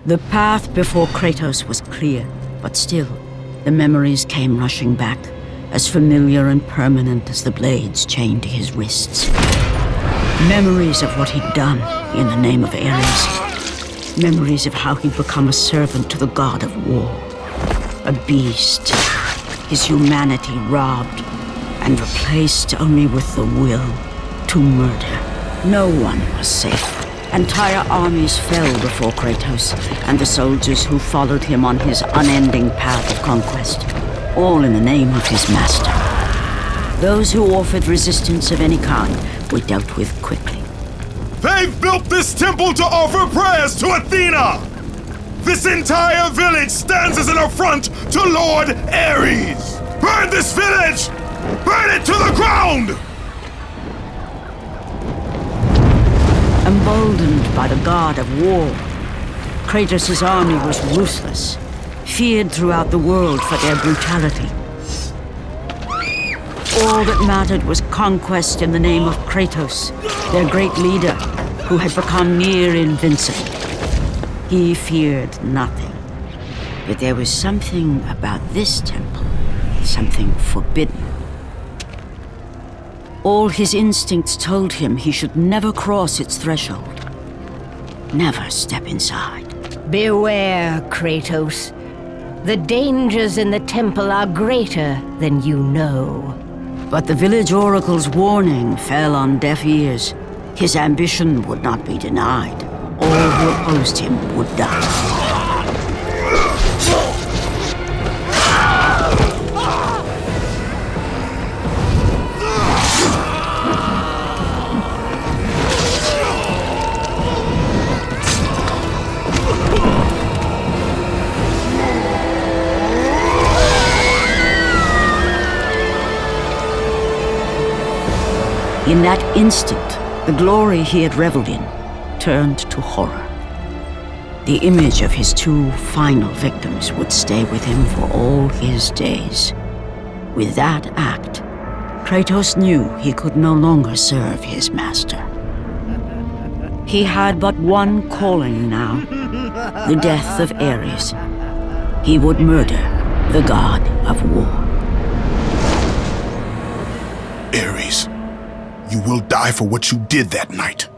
The path before Kratos was clear, but still, the memories came rushing back, as familiar and permanent as the blades chained to his wrists. Memories of what he'd done in the name of Ares. Memories of how he'd become a servant to the god of war. A beast, his humanity robbed and replaced only with the will to murder. No one was safe. Entire armies fell before Kratos and the soldiers who followed him on his unending path of conquest, all in the name of his master. Those who offered resistance of any kind were dealt with quickly. They've built this temple to offer prayers to Athena! This entire village stands as an affront to Lord Ares! Burn this village! Burn it to the ground! Emboldened by the god of war, Kratos' army was ruthless, feared throughout the world for their brutality. All that mattered was conquest in the name of Kratos, their great leader, who had become near invincible. He feared nothing. But there was something about this temple, something forbidden. All his instincts told him he should never cross its threshold. Never step inside. Beware, Kratos. The dangers in the temple are greater than you know. But the village oracle's warning fell on deaf ears. His ambition would not be denied. All who opposed him would die. In that instant, the glory he had reveled in turned to horror. The image of his two final victims would stay with him for all his days. With that act, Kratos knew he could no longer serve his master. He had but one calling now, the death of Ares. He would murder the god of war. Ares, you will die for what you did that night.